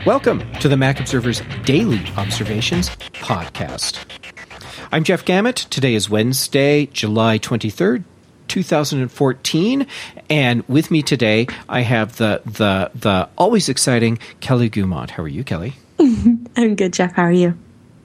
Welcome to the Mac Observer's Daily Observations podcast. I'm Jeff Gamet. Today is Wednesday, July 23rd, 2014, and with me today I have the always exciting Kelly Guimont. How are you, Kelly? I'm good, Jeff. How are you?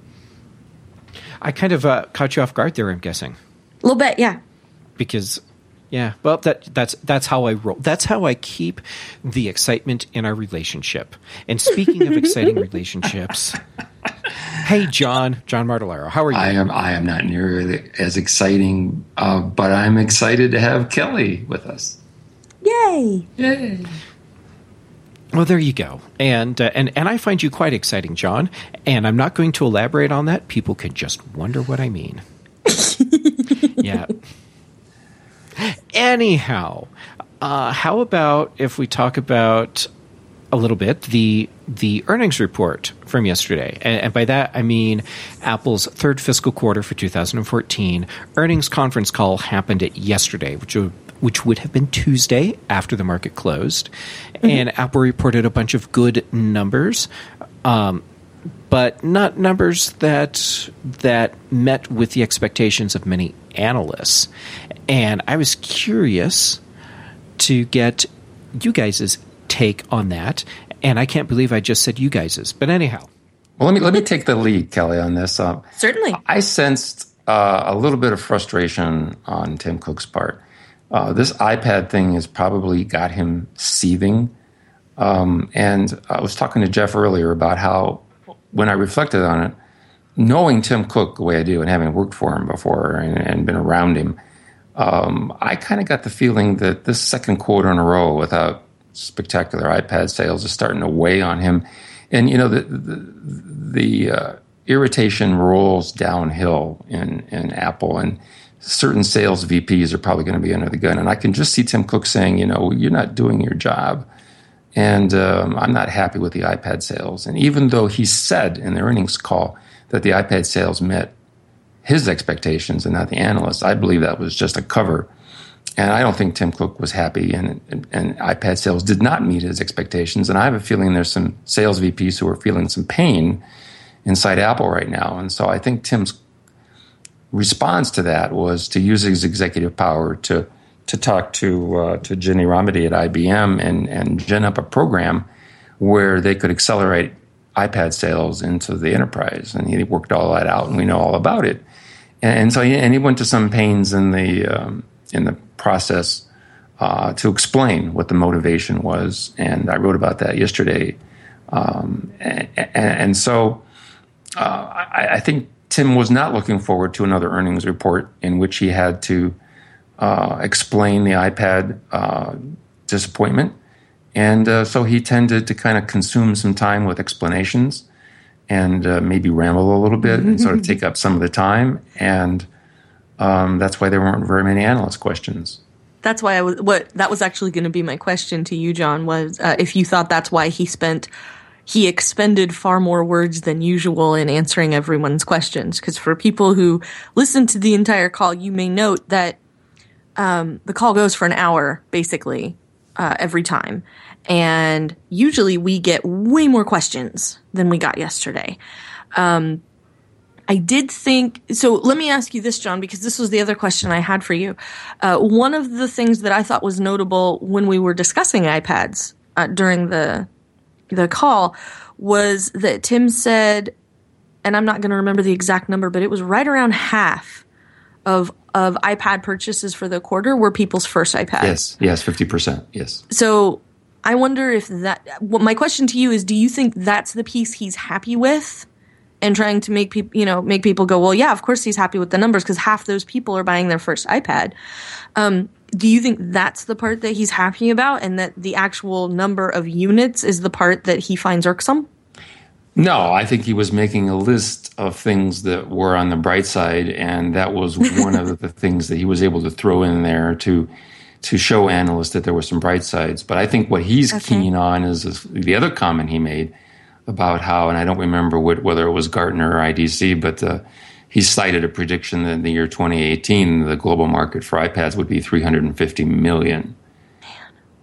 I kind of caught you off guard there, I'm guessing. A little bit, yeah. Because, yeah, well, that's how I roll. That's how I keep the excitement in our relationship. And speaking of exciting relationships, hey, John Martellaro, how are you? I am not nearly as exciting, but I'm excited to have Kelly with us. Yay! Yay! Well, there you go. And I find you quite exciting, John. And I'm not going to elaborate on that. People can just wonder what I mean. Yeah. Anyhow, how about if we talk about a little bit the earnings report from yesterday? And by that, I mean Apple's third fiscal quarter for 2014. Earnings conference call happened yesterday, which would have been Tuesday after the market closed. Mm-hmm. And Apple reported a bunch of good numbers, but not numbers that met with the expectations of many analysts. And I was curious to get you guys' take on that. And I can't believe I just said you guys'. But anyhow. Well, let me take the lead, Kelly, on this. Certainly. I sensed a little bit of frustration on Tim Cook's part. This iPad thing has probably got him seething. And I was talking to Jeff earlier about how, when I reflected on it, knowing Tim Cook the way I do and having worked for him before and been around him, I kind of got the feeling that this second quarter in a row without spectacular iPad sales is starting to weigh on him. And, you know, the irritation rolls downhill in Apple, and certain sales VPs are probably going to be under the gun. And I can just see Tim Cook saying, you know, you're not doing your job. And I'm not happy with the iPad sales. And even though he said in the earnings call that the iPad sales met his expectations and not the analysts, I believe that was just a cover. And I don't think Tim Cook was happy, and iPad sales did not meet his expectations. And I have a feeling there's some sales VPs who are feeling some pain inside Apple right now. And so I think Tim's response to that was to use his executive power to talk to Ginni Rometty at IBM and gin up a program where they could accelerate iPad sales into the enterprise. And he worked all that out, and we know all about it. And so he went to some pains in the process to explain what the motivation was. And I wrote about that yesterday. So I think Tim was not looking forward to another earnings report in which he had to explain the iPad disappointment. And so he tended to kind of consume some time with explanations and maybe ramble a little bit and sort of take up some of the time. And that's why there weren't very many analyst questions. That's why that was actually going to be my question to you, John, was if you thought that's why he expended far more words than usual in answering everyone's questions. Because for people who listen to the entire call, you may note that the call goes for an hour, basically, every time. And usually we get way more questions than we got yesterday. I did think, so let me ask you this, John, because this was the other question I had for you. One of the things that I thought was notable when we were discussing iPads during the call was that Tim said, and I'm not going to remember the exact number, but it was right around half of iPad purchases for the quarter were people's first iPad. Yes, 50%, yes. So I wonder if my question to you is, do you think that's the piece he's happy with and trying to make people go, well, yeah, of course he's happy with the numbers because half those people are buying their first iPad. Do you think that's the part that he's happy about and that the actual number of units is the part that he finds irksome? No, I think he was making a list of things that were on the bright side, and that was one of the things that he was able to throw in there to show analysts that there were some bright sides. But I think what he's keen on is the other comment he made about how, and I don't remember whether it was Gartner or IDC, but he cited a prediction that in the year 2018, the global market for iPads would be 350 million.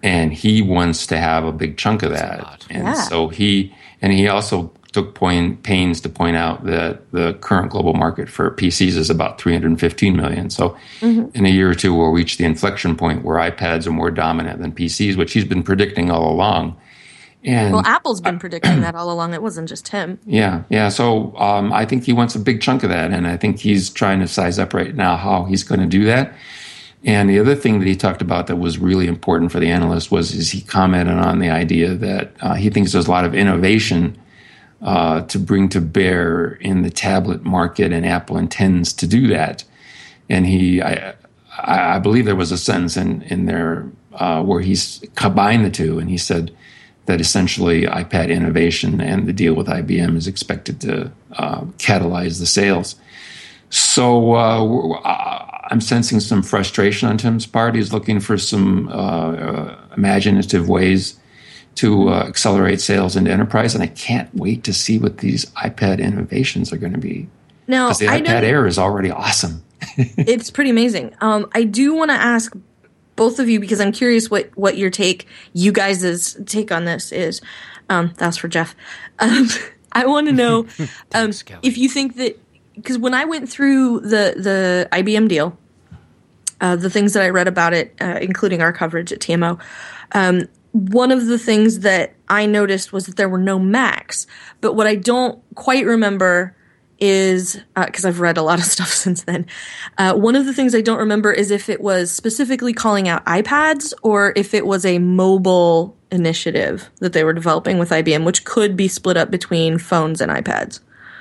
and he wants to have a big chunk of that. And so he also took pains to point out that the current global market for PCs is about 315 million. So in a year or two, we'll reach the inflection point where iPads are more dominant than PCs, which he's been predicting all along. And well, Apple's been predicting that all along. It wasn't just him. Yeah. So I think he wants a big chunk of that, and I think he's trying to size up right now how he's going to do that. And the other thing that he talked about that was really important for the analyst is he commented on the idea that he thinks there's a lot of innovation to bring to bear in the tablet market, and Apple intends to do that. And I believe there was a sentence in there where he's combined the two, and he said that essentially iPad innovation and the deal with IBM is expected to catalyze the sales. So I'm sensing some frustration on Tim's part. He's looking for some imaginative ways to accelerate sales into enterprise, and I can't wait to see what these iPad innovations are going to be. Now, because the iPad Air is already awesome. It's pretty amazing. I do want to ask both of you, because I'm curious what your take, you guys' take on this is. That's for Jeff. I want to know if you think that, because when I went through the IBM deal, the things that I read about it, including our coverage at TMO, one of the things that I noticed was that there were no Macs. But what I don't quite remember is, because I've read a lot of stuff since then, one of the things I don't remember is if it was specifically calling out iPads or if it was a mobile initiative that they were developing with IBM, which could be split up between phones and iPads.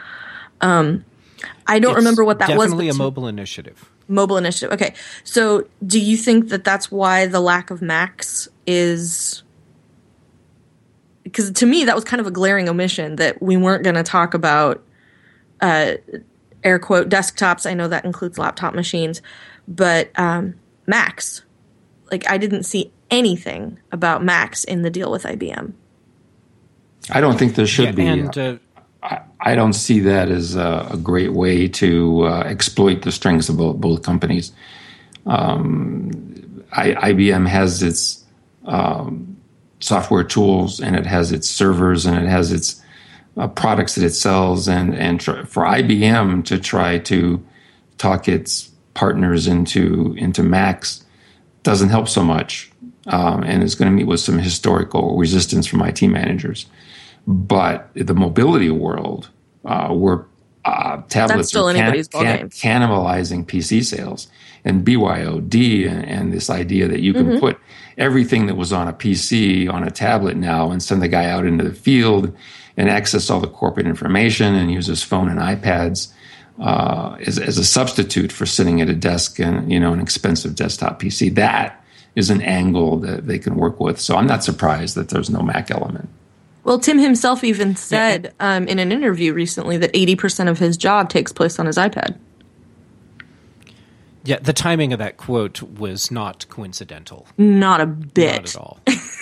I don't remember what that was. Definitely a mobile initiative. Mobile initiative. Okay. So do you think that that's why the lack of Macs is... Because to me, that was kind of a glaring omission that we weren't going to talk about air quote desktops. I know that includes laptop machines, but Macs. Like, I didn't see anything about Macs in the deal with IBM. I don't think there should be. And I don't see that as a great way to exploit the strengths of both companies. IBM has its software tools, and it has its servers, and it has its products that it sells, and for IBM to try to talk its partners into Macs doesn't help so much, and it's going to meet with some historical resistance from IT managers. But the mobility world, where tablets are cannibalizing PC sales, and BYOD, and this idea that you can put everything that was on a PC on a tablet now and send the guy out into the field and access all the corporate information and use his phone and iPads as a substitute for sitting at a desk and an expensive desktop PC. That is an angle that they can work with. So I'm not surprised that there's no Mac element. Well, Tim himself even said in an interview recently that 80% of his job takes place on his iPad. Yeah, the timing of that quote was not coincidental. Not a bit. Not at all.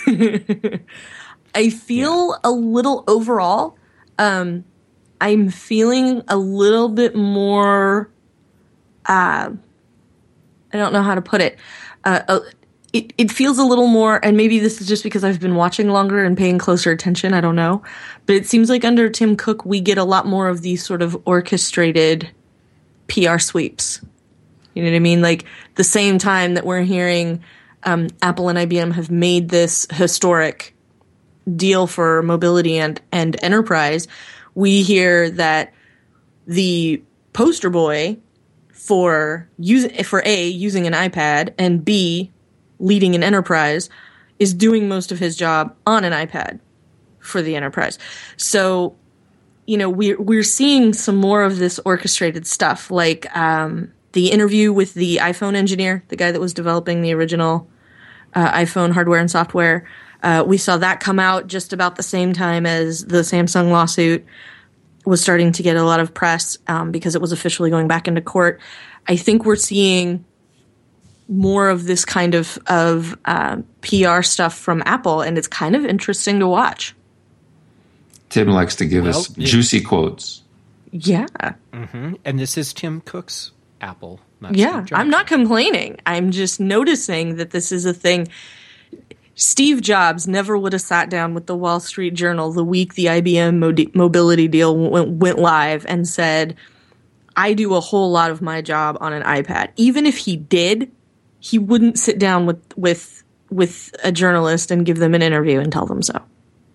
I feel a little overall, I'm feeling a little bit more, I don't know how to put it. It feels a little more, and maybe this is just because I've been watching longer and paying closer attention, I don't know. But it seems like under Tim Cook, we get a lot more of these sort of orchestrated PR sweeps. You know what I mean? Like, the same time that we're hearing Apple and IBM have made this historic deal for mobility and enterprise, we hear that the poster boy for A, using an iPad, and B, leading an enterprise, is doing most of his job on an iPad for the enterprise. So, we're seeing some more of this orchestrated stuff, like the interview with the iPhone engineer, the guy that was developing the original iPhone hardware and software. We saw that come out just about the same time as the Samsung lawsuit was starting to get a lot of press because it was officially going back into court. I think we're seeing more of this kind of PR stuff from Apple, and it's kind of interesting to watch. Tim likes to give us juicy quotes. Yeah. Mm-hmm. And this is Tim Cook's Apple. Yeah, I'm not complaining. I'm just noticing that this is a thing. Steve Jobs never would have sat down with the Wall Street Journal the week the IBM mobility deal went live and said, I do a whole lot of my job on an iPad. Even if he did, he wouldn't sit down with a journalist and give them an interview and tell them so.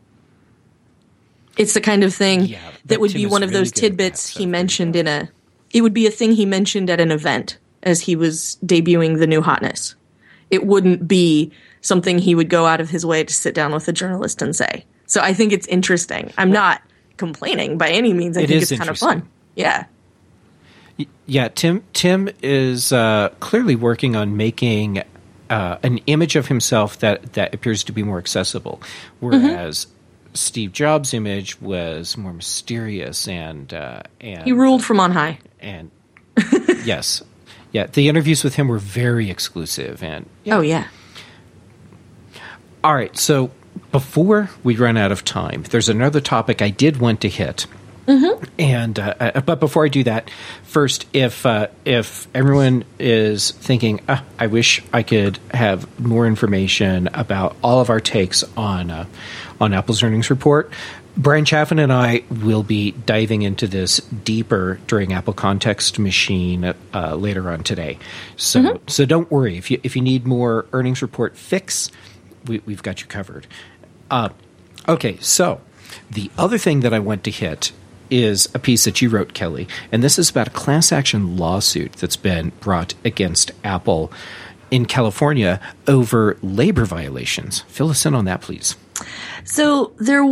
It's the kind of thing that would be one of those tidbits he mentioned it would be a thing he mentioned at an event as he was debuting the new hotness. It wouldn't be something he would go out of his way to sit down with a journalist and say. So I think it's interesting. I'm not complaining by any means. I think it's kind of fun. Yeah. Yeah, Tim is clearly working on making an image of himself that appears to be more accessible, whereas Steve Jobs' image was more mysterious and he ruled from on high. And yes, yeah, the interviews with him were very exclusive. And oh yeah. All right, so before we run out of time, there's another topic I did want to hit. And but before I do that, first, if everyone is thinking, I wish I could have more information about all of our takes on Apple's earnings report, Brian Chaffin and I will be diving into this deeper during Apple Context Machine later on today. So don't worry if you need more earnings report fix, we've got you covered. Okay, so the other thing that I want to hit is a piece that you wrote, Kelly, and this is about a class action lawsuit that's been brought against Apple in California over labor violations. Fill us in on that, please. So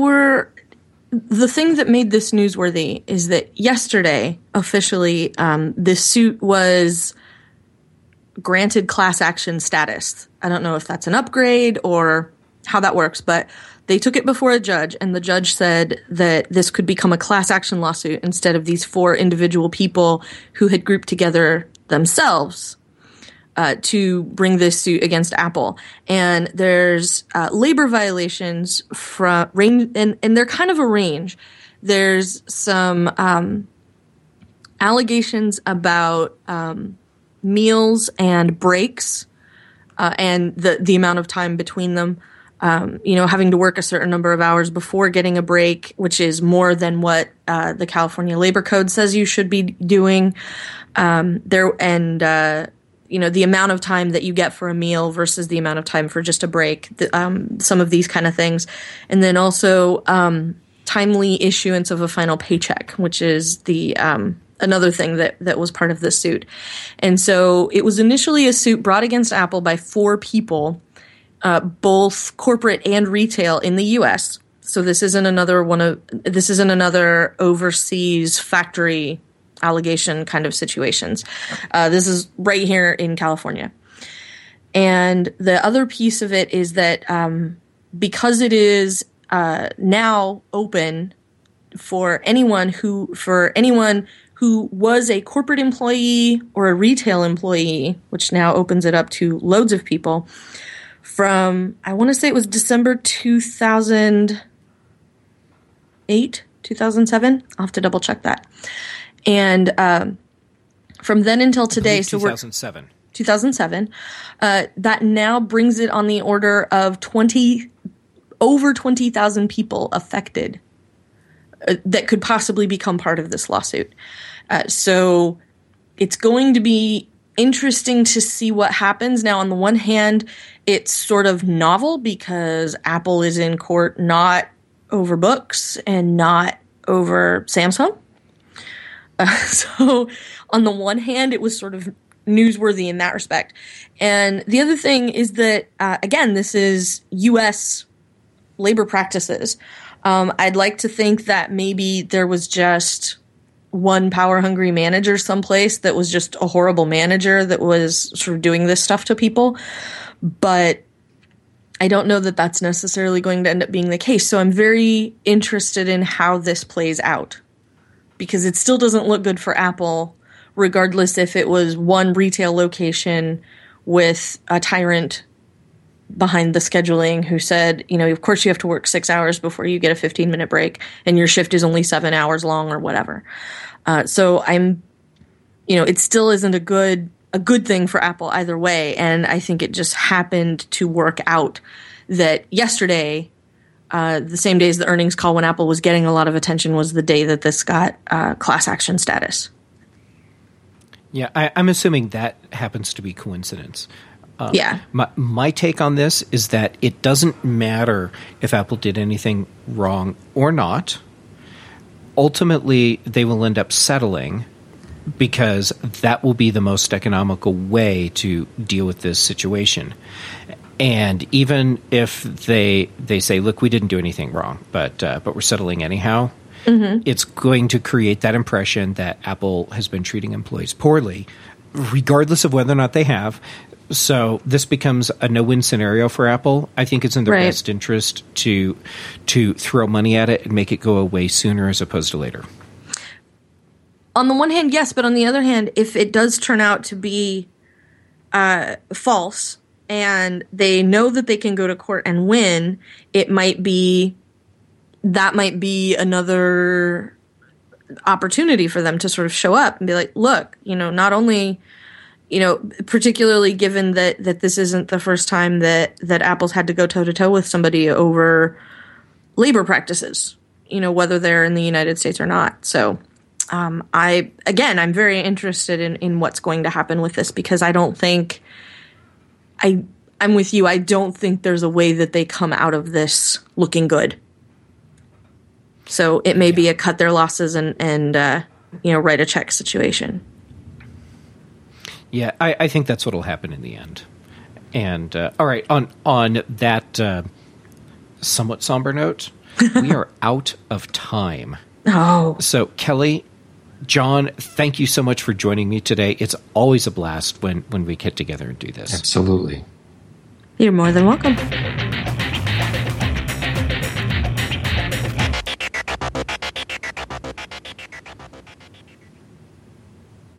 the thing that made this newsworthy is that yesterday, officially, this suit was granted class action status. I don't know if that's an upgrade or how that works, but they took it before a judge, and the judge said that this could become a class action lawsuit instead of these 4 individual people who had grouped together themselves to bring this suit against Apple. And there's labor violations from and they're kind of a range. There's some allegations about meals and breaks and the amount of time between them. Having to work a certain number of hours before getting a break, which is more than what the California Labor Code says you should be doing. The amount of time that you get for a meal versus the amount of time for just a break. Some of these kind of things, and then also timely issuance of a final paycheck, which is the another thing that was part of this suit. And so it was initially a suit brought against Apple by 4 people. Both corporate and retail in the U.S. So this isn't another overseas factory allegation kind of situations. This is right here in California. And the other piece of it is that because it is now open for anyone who was a corporate employee or a retail employee, which now opens it up to loads of people. From, I want to say it was December 2008, 2007. I'll have to double check that. And from then until today, so 2007. 2007. That now brings it on the order of over 20,000 people affected that could possibly become part of this lawsuit. So it's going to be interesting to see what happens. Now, on the one hand, it's sort of novel because Apple is in court not over books and not over Samsung. So on the one hand, it was sort of newsworthy in that respect. And the other thing is that, again, this is U.S. labor practices. I'd like to think that maybe there was just one power-hungry manager someplace that was just a horrible manager that was sort of doing this stuff to people. But I don't know that that's necessarily going to end up being the case. So I'm very interested in how this plays out, because it still doesn't look good for Apple, regardless if it was one retail location with a tyrant behind the scheduling who said, of course you have to work 6 hours before you get a 15-minute break and your shift is only 7 hours long or whatever. So it still isn't a good a good thing for Apple either way. And I think it just happened to work out that yesterday, the same day as the earnings call when Apple was getting a lot of attention, was the day that this got class action status. Yeah, I'm assuming that happens to be coincidence. Yeah. My take on this is that it doesn't matter if Apple did anything wrong or not. Ultimately, they will end up settling because that will be the most economical way to deal with this situation. And even if they say, look, we didn't do anything wrong, but we're settling anyhow, it's going to create that impression that Apple has been treating employees poorly, regardless of whether or not they have. So this becomes a no-win scenario for Apple. I think it's in their best interest to throw money at it and make it go away sooner as opposed to later. On the one hand, yes, but on the other hand, if it does turn out to be false and they know that they can go to court and win, that might be another opportunity for them to sort of show up and be like, look, not only, particularly given that this isn't the first time that Apple's had to go toe-to-toe with somebody over labor practices, whether they're in the United States or not. So I'm very interested in what's going to happen with this, because I don't think I'm with you. I don't think there's a way that they come out of this looking good. So it may be a cut their losses and write a check situation. Yeah, I think that's what will happen in the end. And all right, on that somewhat somber note, we are out of time. Oh. So Kelly, John, thank you so much for joining me today. It's always a blast when we get together and do this. Absolutely. You're more than welcome.